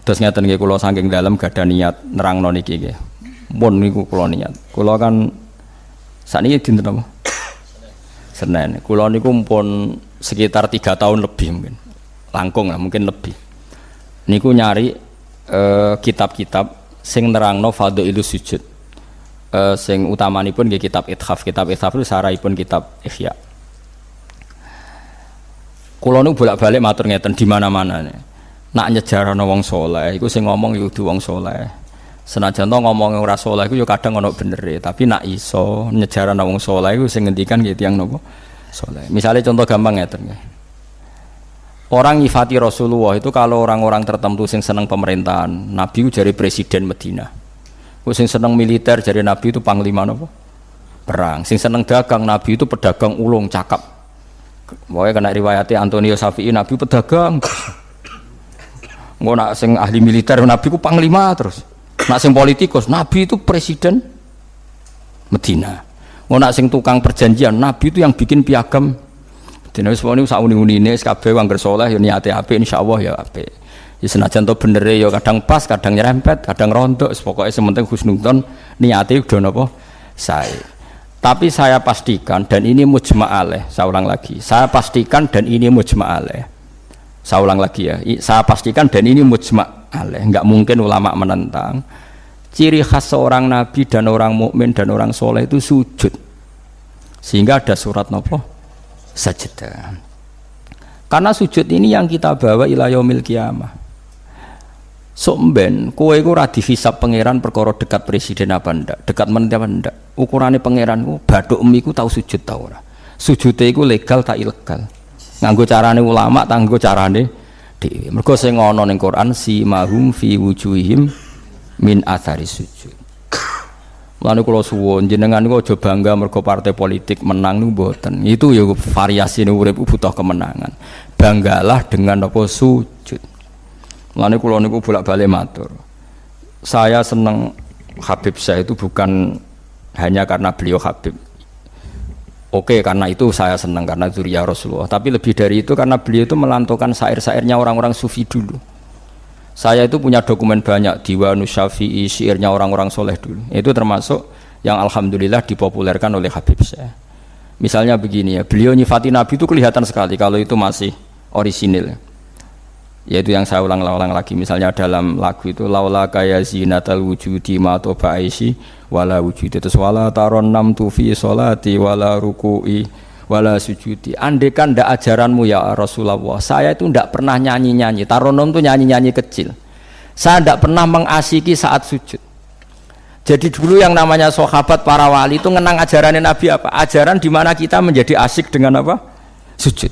Terus ngeten nggih kula saking dalem gadah niat nerangno niki nggih. Mun niku kula niat. Kula kan sakniki dinten apa? Senin. Kula niku pun sekitar 3 tahun lebih mungkin. Langkung lah mungkin lebih. Niku nyari kitab-kitab sing nerangno fadhailus sujud. Sing utamanipun nggih kitab Ithaf. Kitab Ithaf itu sarahipun kitab Ihya. Kula niku bolak-balik matur ngeten di mana-mana. Nak nyejarano wong saleh iku sing ngomong ya kudu wong saleh. Senajan to ngomong ora saleh iku ya kadang ana benere, tapi nak iso nyejarano wong saleh iku sing ngendikan nggih tiyang napa saleh. Misale contoh gampang ngeten nggih. Orang nyifati Rasulullah itu kalau orang-orang tertentu sing seneng pemerintahan, Nabi itu jari presiden Medina. Ku sing seneng militer jari Nabi itu panglima napa? Perang. Sing seneng dagang Nabi itu pedagang ulung cakap. Pokoknya kena riwayatnya Antonio Safi'i Nabi pedagang. Nggak nak sing ahli militer Nabi ku panglima terus. Nak sing politikus Nabi itu presiden Medina. Nggak nak sing tukang perjanjian Nabi itu yang bikin piagam. Dene wis woni sak uni-unine kabeh wong saleh ya niate apik insyaallah ya apik. Ya senajan to benere ya kadang pas, kadang nyerempet, kadang rontok, pokoke sementing husnudzon niate udah napa sae. Tapi saya pastikan dan ini mujma' alaih, saya ulang lagi. Saya pastikan dan ini mujma' alaih. Saya ulang lagi ya. Saya pastikan dan ini mujma' alaih. Enggak mungkin ulama menentang. Ciri khas seorang nabi dan orang mukmin dan orang soleh itu sujud. Sehingga ada surat napa? Sajdah. Karena sujud ini yang kita bawa ila yaumil qiyamah. Somben, kowe iku ora dihisab pangeran perkara dekat presiden apa ndak, dekat menteri apa ndak. Ukurane pangeranku bathuk emiku tau sujud ta ora. Sujude iku legal ta ilegal. Nganggo carane ulama ta nganggo carane dhewe. Mergo sing ana ning Quran si mahum fi wujuhihim min athari sujud. Mulane kula suwun jenengan niku aja bangga mergo partai politik menang niku mboten. Itu ya variasine urip butuh kemenangan. Banggalah dengan apa sujud. Mulane kula niku bolak-balik matur. Saya seneng Habib saya itu bukan hanya karena beliau Habib. Oke, karena itu saya senang karena dzurriyyah Rasulullah. Tapi lebih dari itu karena beliau itu melantungkan syair-syairnya orang-orang sufi dulu. Saya itu punya dokumen banyak Diwanus Syafi'i, syairnya orang-orang soleh dulu. Itu termasuk yang alhamdulillah dipopulerkan oleh Habib saya. Misalnya begini ya, beliau nyifati Nabi itu kelihatan sekali kalau itu masih orisinil. Yaitu yang saya ulang-ulang lagi, misalnya dalam lagu itu laula kaya zinatal wujudi ma toba aisi wala wujudi terus wala taron nam tufi sholati wala ruku'i wala sujudi. Andekan ndak ajaranmu ya Rasulullah, saya itu ndak pernah nyanyi-nyanyi. Taronom itu nyanyi-nyanyi kecil. Saya ndak pernah mengasiki saat sujud. Jadi dulu yang namanya sahabat para wali itu ngenang ajarannya Nabi apa? Ajaran di mana kita menjadi asik dengan apa? Sujud.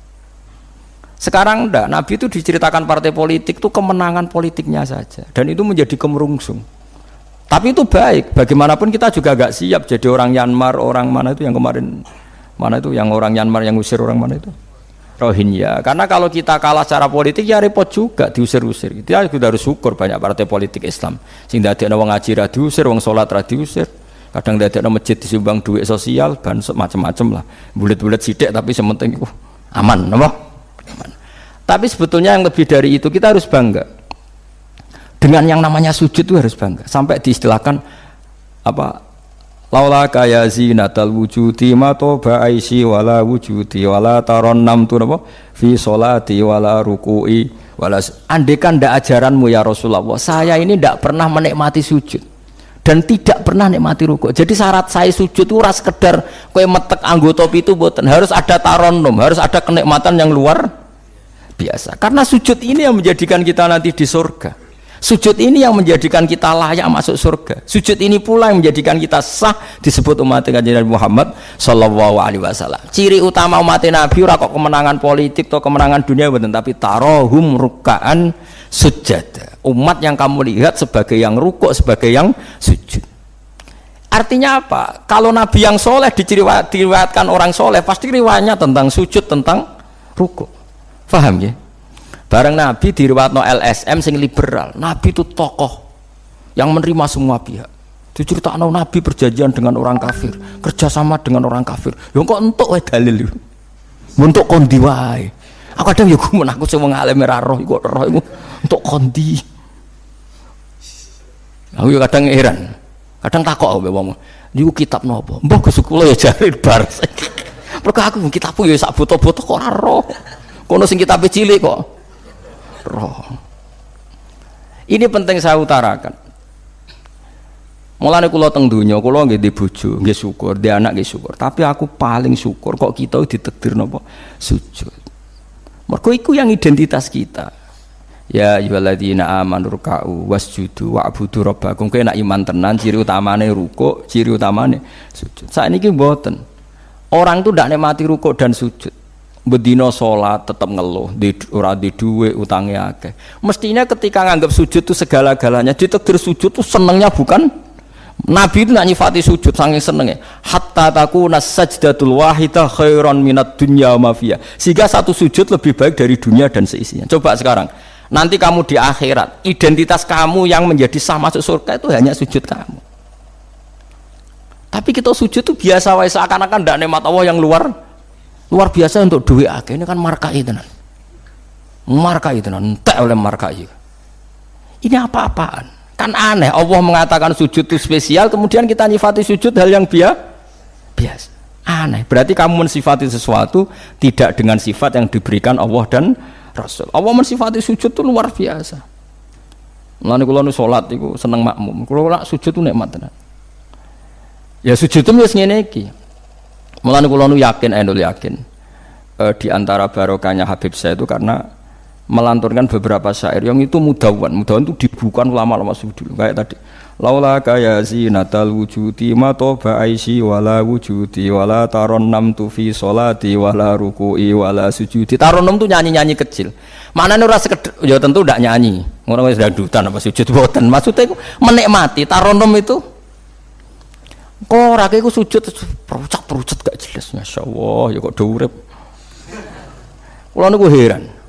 Sekarang enggak, Nabi itu diceritakan partai politik itu kemenangan politiknya saja dan itu menjadi kemerungsung. Tapi itu baik, bagaimanapun kita juga agak siap jadi orang Myanmar, orang mana itu yang kemarin mana itu yang orang Myanmar yang usir orang mana itu? Rohingya. Karena kalau kita kalah secara politik ya repot juga diusir-usir. Kita harus syukur banyak partai politik Islam. Sing dadekno wong ngaji ra diusir, wong salat ra diusir. Kadang dadekno masjid disumbang duit sosial, bansos macam-macam lah. Bulet-bulet sithik tapi sementing aman, napa? Tapi sebetulnya yang lebih dari itu kita harus bangga dengan yang namanya sujud itu harus bangga sampai diistilahkan apa laula kaya zinatal wujudi ma toba aisi wala wujudi wala taron nam tu apa fi sholati wala ruku'i wala andekan ndak ajaranmu ya Rasulullah saya ini ndak pernah menikmati sujud dan tidak pernah nikmati ruku'. Jadi syarat saya sujud itu ora sekedar kowe metek anggota pitu mboten, harus ada taronum, harus ada kenikmatan yang luar biasa. Karena sujud ini yang menjadikan kita nanti di surga. Sujud ini yang menjadikan kita layak masuk surga. Sujud ini pula yang menjadikan kita sah disebut umat Nabi Muhammad sallallahu alaihi wasallam. Ciri utama umat Nabi ora kok kemenangan politik atau kemenangan dunia mboten, tapi tarohum ruk'an sujud. Umat yang kamu lihat sebagai yang rukuk, sebagai yang sujud. Artinya apa? Kalau Nabi yang soleh diriwayatkan orang soleh, pasti riwayatnya tentang sujud, tentang rukuk. Paham ya? Bareng Nabi diriwayatno LSM sing liberal. Nabi itu tokoh yang menerima semua pihak. Diceritakno Nabi perjanjian dengan orang kafir, kerjasama dengan orang kafir. Ya kok entuk wae dalil yo. Untuk kondi wae. Aku kadang ya gumun aku sing wong alim ora roh iku roh iku entuk kondi. Aku yo kadang heran. Kadang takok mbek wong. Niku kitab napa? Mbah Gus kula ya jare bar. Mergo aku kitabku ya sak foto-foto kok ora roh. Kono sing kitabe cilik kok roh. Ini penting saya utarakan. Mulane kula teng donya, kula nggih di bojo, nggih syukur, di anak nggih syukur. Tapi aku paling syukur kok kita ditakdir napa sujud. Mergo iku yang identitas kita. Ya ayyuhalladzina amanu ruk'u wasjudu wa'budu rabbakum. Kowe nek iman tenan ciri utamane rukuk, ciri utamane sujud. Saiki mboten. Orang tuh ndak nikmati rukuk dan sujud. Bedino sholat tetap ngeluh, ora di duwe utangnya akeh. Mestinya ketika nganggap sujud itu segala-galanya, ditakdir sujud itu senengnya bukan Nabi itu nak nyifati sujud saking senengnya. Hatta takuna sajdatul wahidah khairan minad dunya wa ma fiha. Sehingga satu sujud lebih baik dari dunia dan seisinya. Coba sekarang, nanti kamu di akhirat, identitas kamu yang menjadi sah masuk surga itu hanya sujud kamu. Tapi kita sujud itu biasa wae seakan-akan ndak nikmat Allah yang luar biasa untuk duit akeh. Ini kan markai tenan. Markai tenan, entek oleh markai. Ini apa-apaan? Kan aneh, Allah mengatakan sujud itu spesial, kemudian kita nyifati sujud hal yang biasa. Aneh, berarti kamu mensifati sesuatu tidak dengan sifat yang diberikan Allah dan Rasul. Allah mensifati sujud itu luar biasa. Mulane kula nu salat iku seneng makmum. Kula sujud itu nikmat tenan. Ya sujud itu wis ngene iki. Mulane kula nu yakin di antara barokahnya Habib saya itu karena melanturkan beberapa syair yang itu mudawan itu dibukukan ulama-ulama dulu kayak tadi laula kaya zinatal wujudi ma toba aisi wala wujudi wala taronnam tu fi sholati wala ruku'i wala sujudi. Taronnam tuh nyanyi-nyanyi kecil, maknanya ora sekedar ya tentu ndak nyanyi ngono wis dangdutan apa sujud boten, maksudnya menikmati. Taronnam itu kok ora iku sujud perucut gak jelas, masyaallah ya kok do urip. Kula niku heran.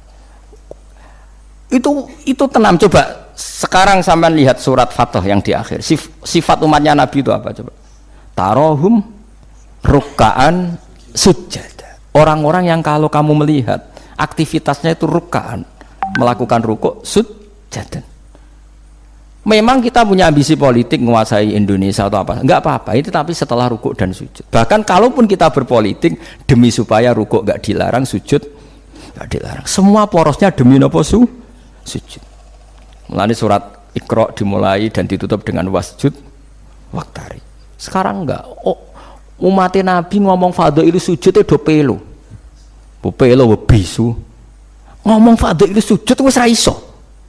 Itu tenang. Coba sekarang sampean lihat surat Fatah yang di akhir. Sifat umatnya Nabi itu apa coba? Tarohum rukkaan sujud. Orang-orang yang kalau kamu melihat aktivitasnya itu rukkaan, melakukan rukuk sujud. Memang kita punya ambisi politik menguasai Indonesia atau apa? Enggak apa-apa. Itu tapi setelah rukuk dan sujud. Bahkan kalaupun kita berpolitik demi supaya rukuk enggak dilarang, sujud enggak dilarang. Semua porosnya demi napa sujud. Mulane surat Iqra dimulai dan ditutup dengan wasjud waktari. Sekarang enggak. Umat Nabi ngomong fadhail sujud do pelo. Pelo bisu. Ngomong fadhail sujud wis ra iso.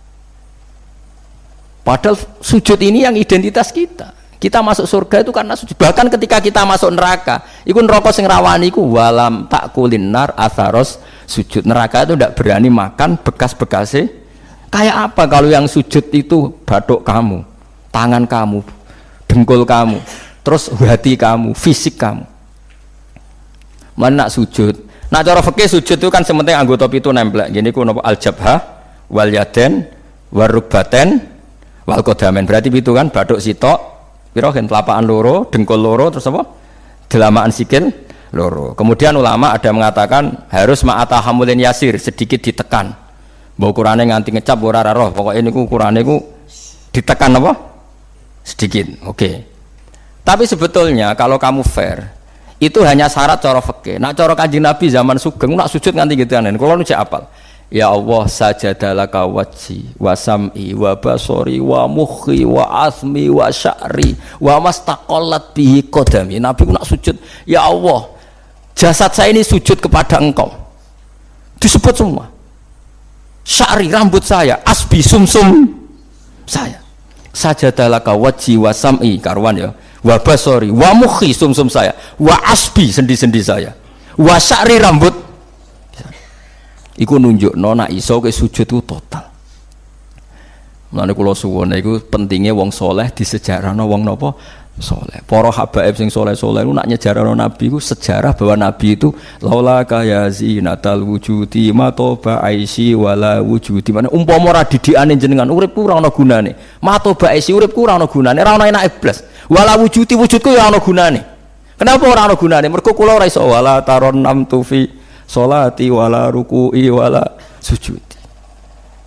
Padahal sujud ini yang identitas kita. Kita masuk surga itu karena sujud. Bahkan ketika kita masuk neraka, iku neraka sing rawani iku walam takulin nar atharos sujud. Neraka itu tidak berani makan bekas-bekasnya. Kayak apa kalau yang sujud itu bathuk kamu, tangan kamu, dengkul kamu, terus hati kamu, fisik kamu. Mana nak sujud? Nah cara fikih sujud itu kan sementing anggota pitu nempel. Gini ku napa al-jabhah wal yaden warukbaten wal qadamen. Berarti pitu kan bathuk sitok, pira gen telapakan loro, dengkul loro, terus apa? Delamaan sikil loro. Kemudian ulama ada mengatakan harus ma'atahamulin yasir, sedikit ditekan. Bawa ukurane nganti ngecap ora roh, pokoknya niku ukurane ku ditekan apa? Sedikit. Oke. Tapi sebetulnya kalau kamu fair, itu hanya syarat cara fikih. Nak cara Kanjeng Nabi zaman sugeng nak sujud nganti gituan. Kalau nu cek apal. Ya Allah sajadalaka wajhi wa sam'i wa basori wa mukhi wa asmi wa sya'ri wa mastaqallat bihi qadami. Nabi nak sujud, ya Allah, jasad saya ini sujud kepada Engkau. Disebut semua. Sya'ri rambut saya, asbi sumsum saya. Sajadalaka wajhi wa sam'i karuan ya. Wa basori wa mukhi sumsum saya, wa asbi sendi-sendi saya. Wa sya'ri rambut. Iku nunjukno nek iso ke sujud itu total. Mulane kula suwun iku pentingnya wong saleh disejarahno wong napa saleh. Para habaib sing saleh-saleh niku nak nyejarahno Nabi iku sejarah bahwa Nabi itu laula kaya zinatal wujudi ma toba aisi wala wujudi. Mane umpama ora didikane jenengan uripku ora ana gunane. Ma toba aisi uripku ora ana gunane, ora ana enake blas. Wala wujudi wujudku ya ana gunane. Kenapa ora ana gunane? Mergo kula ora iso wala taron nam tufi sholati wala ruku'i wala sujudi.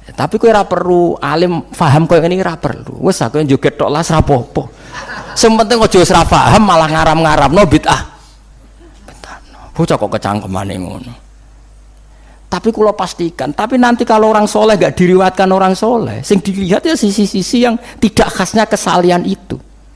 Tapi kowe ora perlu alim paham koyo ngene ora perlu. Wis aku joget tok las ra apa-apa. Sing penting aja wis ra paham malah ngaram-ngaramno bid'ah. Betano. Bocah kok kecangkemane ngono. Tapi kula pastikan, tapi nanti kalau orang soleh gak diriwayatkan orang soleh, sing dilihat ya sisi-sisi yang tidak khasnya kesalian itu.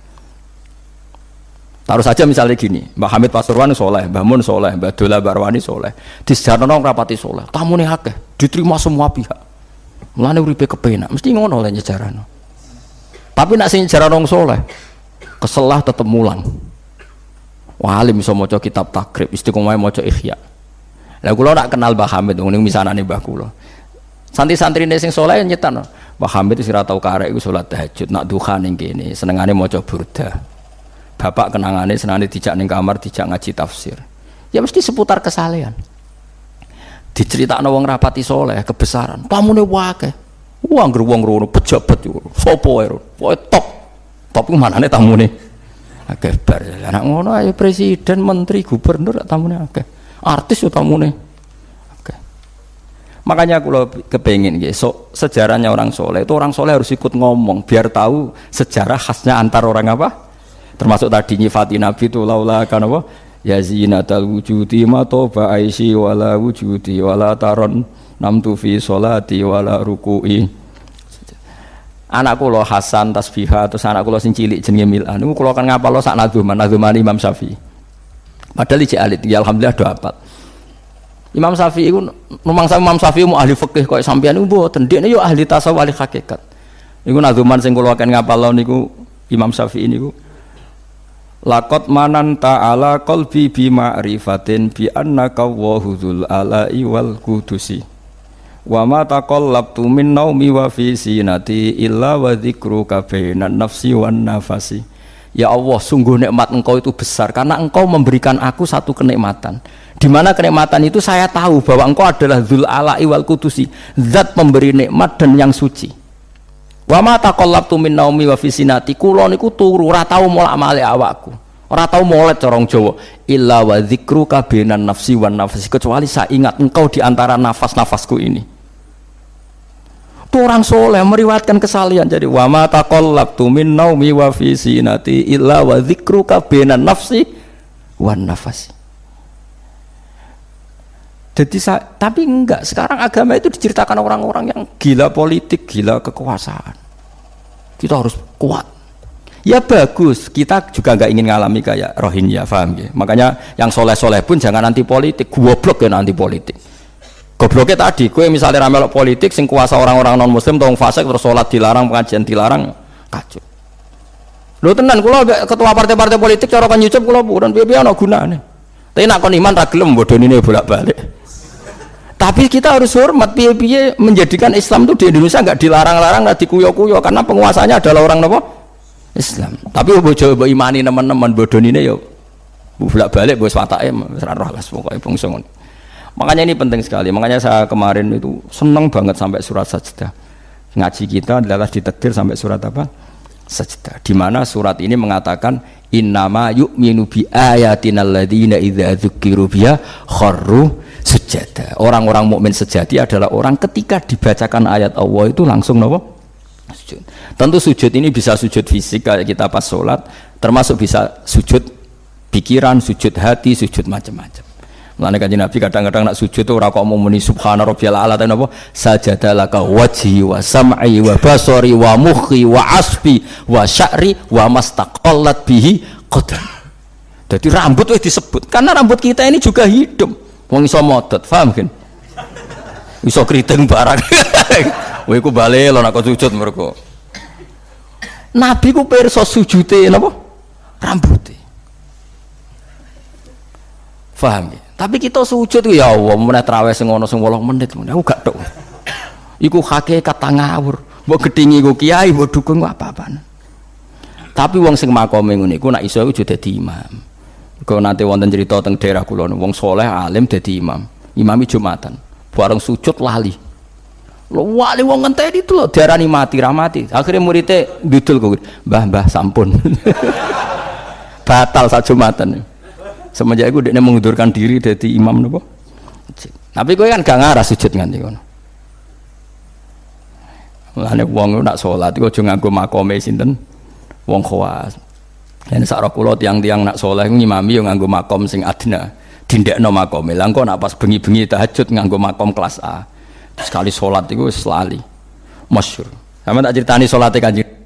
Taruh saja misalnya gini, Mbah Hamid Pasuruan soleh, Mbah Mun soleh, Mbah Dola Barwani soleh, di sejarah rapati soleh, tamune akeh, diterima semua pihak. Mulane uripe kepenak, mesti ngono le nyejarano. Tapi nak sing nyejarano soleh, keselah tetep mulang. Wah, alim iso maca kitab takrib, istiqomah maca Ihya. Lah kula nak kenal Mbah Hamid ning misanane Mbah kula. Santri-santrine sing saleh nyetan. Mbah Hamid wis ora tau karek iku salat tahajud, nak duha ning kene, senengane maca burda. Bapak kenangane senengane dijak ning kamar, dijak ngaji tafsir. Ya mesti seputar kesalehan. Diceritakno wong rapati saleh kebesaran. Tamune wae. Wong wong rono pejabat yo. Sopo wae. Pokoke top. Top ku manane tamune. Akeh bar. Lah ngono ae presiden, menteri, gubernur tamune akeh. Artis utamune. Oke. Makanya kalau kepengen so, sejarahnya orang soleh itu orang soleh harus ikut ngomong biar tahu sejarah khasnya antar orang apa. Termasuk tadi nyifati Nabi itu laula kan apa? Ya zinatal wujudi ma toba aisi wala wujudi wala taron namtu fi sholati wala ruku'i. Anak kula Hasan tasbihah terus anak kula sing cilik jenenge Milan niku kula kan ngapal sak nadzuman Imam Syafi'i. Padahal iki alit, ya alhamdulillah do hafal. Imam Syafi'i iku numangsa Imam Syafi'i mu ahli fikih kok sampeyan niku mboten, dekne yo ahli tasawuf ahli hakikat. Niku nadzuman sing kula akan ngapal niku Imam Syafi'i niku. Laqad mananta ala qalbi bi ma'rifatin bi annaka wahudul ala'i wal qudusi. Wa ma taqallabtu min naumi wa fi sinati illa wa dzikruka bainan nafsi wan nafasi. Ya Allah, sungguh nikmat engkau itu besar karena engkau memberikan aku satu kenikmatan. Di mana kenikmatan itu saya tahu bahwa engkau adalah Dzul Ala'i wal Qudusi, zat pemberi nikmat dan yang suci. Wa ma taqallabtu min naumi wa fi sinati, kula niku turu ora tau molak-malik awakku. Ora tau molet corong Jawa. Illa wa dzikruka bainan nafsi wan nafsi, kecuali saya ingat engkau di antara nafas-nafasku ini. Orang soleh meriwayatkan kesalian jadi wa ma taqallabtu min naumi wa fi sinati illa wa dzikruka bainan nafsi wan nafasi. Jadi tapi enggak, sekarang agama itu diceritakan orang-orang yang gila politik, gila kekuasaan. Kita harus kuat. Ya bagus, kita juga enggak ingin ngalami kayak Rohingya, paham ya? Makanya yang soleh-soleh pun jangan anti politik, goblok ya anti politik. Gobloknya tadi, kue misalnya ramelok politik, sing kuasa orang-orang non muslim, tolong fasik terus sholat dilarang, pengajian dilarang, kacau. Lho tenan, kalau ketua partai-partai politik cara kan nyucup kalau bukan biar no gunane. Tapi nak kon iman ragilem bodoh ini bolak-balik. Tapi kita harus hormat, piye-piye menjadikan Islam itu di Indonesia nggak dilarang-larang, nggak dikuyo-kuyo, karena penguasanya adalah orang apa? Islam. Tapi bojo imani teman-teman bodoh ini yo bolak-balik bos watake serah las pokoknya bangsa ngono. Makanya ini penting sekali. Makanya saya kemarin itu senang banget sampai surat Sajdah. Ngaji kita adalah ditakdir sampai surat apa? Sajdah. Di mana surat ini mengatakan innama yu'minu bi ayatinal ladzina idza dzukiru biha kharru sujada. Orang-orang mukmin sejati adalah orang ketika dibacakan ayat Allah itu langsung napa? Sujud. Tentu sujud ini bisa sujud fisik kayak kita pas sholat, termasuk bisa sujud pikiran, sujud hati, sujud macam-macam. Mulane Kanjeng Nabi kadang-kadang nak sujud ora kok mau muni subhana rabbiyal a'la ta napa sajadalaka wajhi wa sam'i wa basari wa mukhi wa asbi wa sya'ri wa mastaqallat bihi qadam. Jadi rambut wis disebut karena rambut kita ini juga hidup. Wong iso modot, paham kan? Iso kriting barang. Kowe iku bali lho nek sujud mergo. Nabi ku pirsa sujude napa? Rambuté. Paham ya? Tapi kita sujud ya Allah, meneh traweh sing ana sing 8 menit, aku gak tok. Iku hakikat ngawur. Mbok gedhingi iku kiai, mbok dukung apa-apaan. Tapi wong sing makome ngene iku nek iso iku dadi imam. Kok nanti wonten cerita teng daerah kula wong saleh alim dadi imam. Imami Jumatan. Bareng sujud lali. Lho wali wong ngenteni itu lho diarani mati ra mati. Akhire muridé ndudul kok, "Mbah, sampun." Batal sak Jumatan. Semenjak itu dia mengundurkan diri dari imam nopo. Tapi kowe kan gak ngarah sujud nganti kono. Mulane wong nak salat iku aja nganggo makome sinten wong khawas. Yen sak kula tiang-tiang nak saleh ngimami yo nganggo makom sing adna. Dindekno makome. Lah engko nak pas bengi-bengi tahajud nganggo makom kelas A. Sekali salat iku wis lali. Masyhur. Sama tak critani salate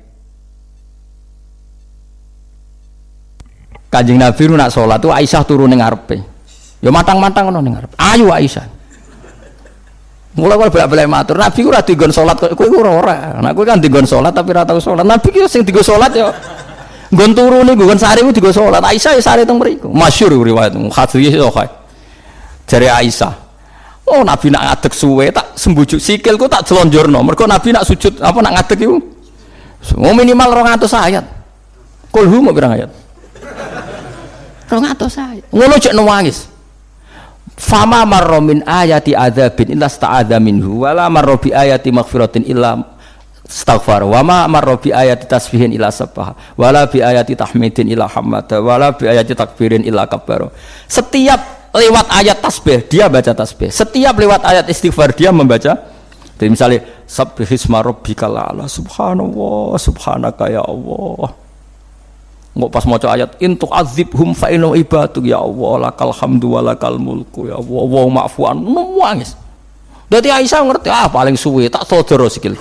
Kanjeng Nabi nak salat tuh Aisyah turu ning ngarepe. Ya matang-matang ngono ning ngarepe. Ayo Aisyah. Mula kalau bolak-balik matur, Nabi ku ora dienggon salat kowe ku ora. Nek kowe kan dienggon salat tapi ora tau salat. Nabi ki sing dienggon salat ya nggon turu niku nggon sare ku dienggon salat. Aisyah ya sare teng mriku. Masyhur riwayat hadis iso kae. Jare Aisyah, oh Nabi nak ngadeg suwe tak sembujuk sikilku tak jelonjorno. Mergo Nabi nak sujud apa nak ngadeg iku minimal 200 ayat. Kulhu mau pirang ayat? 200 ayat. Ngono cek nangis. Fama marra min ayati adzabin illa sta'adza minhu wala marra bi ayati maghfiratin illa istaghfar wa ma marra bi ayati tasbihin illa sabbaha wala bi ayati tahmidin illa hamada wala bi ayati takbirin illa kabbara. Setiap lewat ayat tasbih dia baca tasbih, setiap lewat ayat istighfar dia membaca. Jadi misalnya sabbihisma rabbikal a'la, subhanallah subhanaka ya Allah. Nggak pas maca ayat intuk azibhum fa inna ibaduk ya Allah lakal hamdu wa lakal mulku ya Allah wa ma'fu an nangis. Dadi Aisyah ngerti paling suwe tak sodoro sikilku.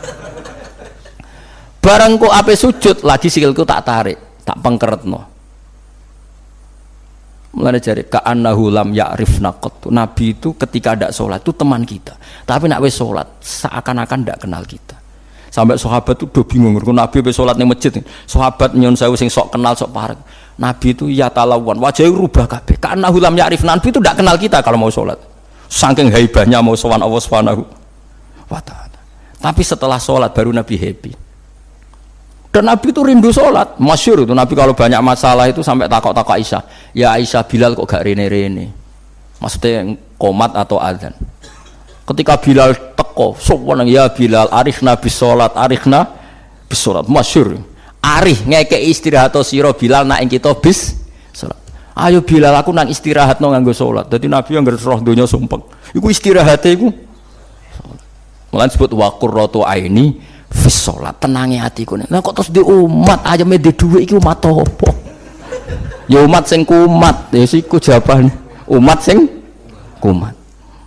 Bareng kok ape sujud lagi sikilku tak tarik, tak pengkeretno. Mulane jare ka'annahu lam ya'rifna qattu. Nabi itu ketika ndak salat itu teman kita. Tapi nek wis salat seakan-akan ndak kenal kita. Sampai sahabat itu udah bingung, Nabi be salat ning masjid. Sahabat nyun sewu sing sok kenal sok parek. Nabi itu ya talawan, wajahnya rubah kabeh. Karena hulam ya'rif, Nabi itu tidak kenal kita kalau mau salat. Saking haibahnya mau sowan Allah Subhanahu wa taala. Tapi setelah salat baru Nabi happy. Dan Nabi itu rindu salat. Masyhur itu Nabi kalau banyak masalah itu sampai takok-takok Aisyah. Ya Aisyah, Bilal kok gak rene-rene. Maksudnya qomat atau adzan. Ketika Bilal teko, sopan ya Bilal, arifna bis salat, arifna bis salat. Masyhur. Arif ngekek istirahat sira Bilal nak ing kita bis salat. Ayo Bilal aku nang istirahatno nganggo salat. Dadi Nabi yang roh donya sumpek. Iku istirahate iku salat. Mulane disebut wa qurratu aini fis salat. Tenange atiku. Lah kok terus di umat ayame di dhuwit iki umat apa? Ya umat sing kumat. Ya siku jawabane. Umat sing kumat.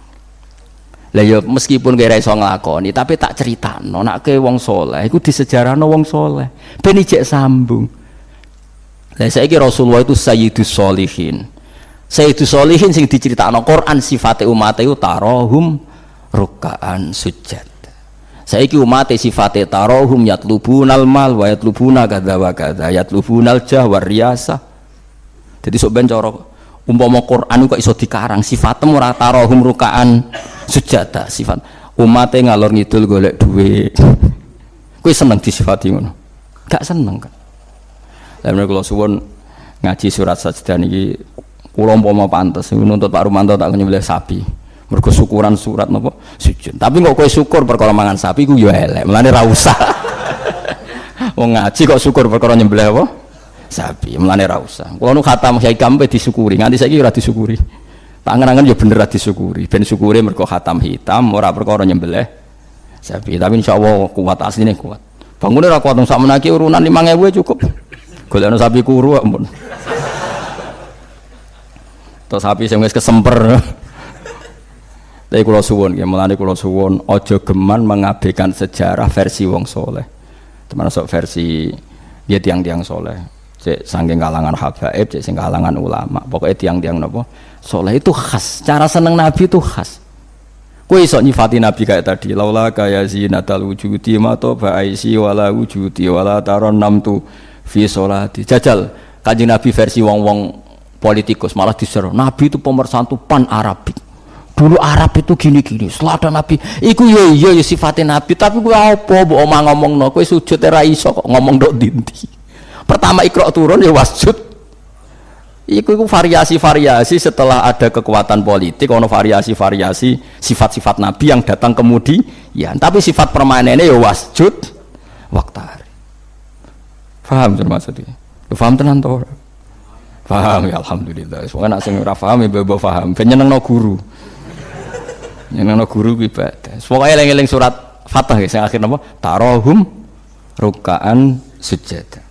Lah ya meskipun kira iso nglakoni tapi tak critakno nek ke wong saleh iku disejarahno wong saleh ben ijek sambung. Lah saiki Rasulullah itu sayyidus sholihin. Sayyidus sholihin sing diceritakno Quran sifate umat iku tarahum ruk'an sujud. Saiki umat sifate tarahum yatlubunal mal wa yatlubuna kadza wa kadza yatlubunal jah wa riyasa. Jadi sok ben cara umpama Quran kok iso dikarang sifatmu ora tarahum ruk'an sujada sifat umate ngalor ngidul golek duit. Kowe seneng disifati ngono? Gak seneng kan. Lah menawa kula suwun ngaji surat sajdah niki kula umpama pantes nuntut Pak Rumanto tak nyembelih sapi. Mergo syukuran surat napa sujud. Tapi kok kowe syukur perkara mangan sapi ku yo elek. Mulane ra usah. Wong ngaji kok syukur perkara nyembelih apa? Sapi. Mulane ra usah. Kula nu khatam hikam pe disyukuri, nganti saiki ora disyukuri. Tangan-tangan ya bener disyukuri, ben syukure mergo khatam hitam ora perkara nyembelih sapi. Tapi insyaallah kuat asline kuat. Bangune ora kuat sak menaki urunan 5.000 cukup. Golekno sapi kuru ampun. Terus sapi sing wis kesemper. Tapi kula suwun nggih, mulane kula suwun aja geman mengabaikan sejarah versi wong saleh. Termasuk versi dia tiang-tiang saleh. Cek saking kalangan habaib, cek sing kalangan ulama. Pokoknya tiang-tiang napa saleh itu khas. Cara seneng Nabi itu khas. Kowe iso nyifati Nabi kayak tadi. Laula kaya zinatal wujudi ma to ba'isi wala wujudi wala taron namtu fi sholati. Jajal Kanjeng Nabi versi wong-wong politikus malah diseru. Nabi itu pemersatu pan Arabik. Dulu Arab itu gini-gini. Setelah Nabi iku yo iya ya sifatnya Nabi, tapi kowe apa mbok omah ngomongno? Kowe sujud ora iso kok ngomong ndok dinti. Pertama Iqra turun ya wasjud. Iku variasi-variasi setelah ada kekuatan politik, ono variasi-variasi sifat-sifat Nabi yang datang kemudian. Tapi sifat permanennya ya wasjud waktari. Paham maksudnya? Paham tenan to? Paham ya alhamdulillah. Soalnya nak sing ora paham ya mbok paham. Ben nyenengno guru. Nyenengno guru ku ibadah. Pokoke eling-eling surat Fatah ya, yang akhir apa? Tarohum rukaan sujud.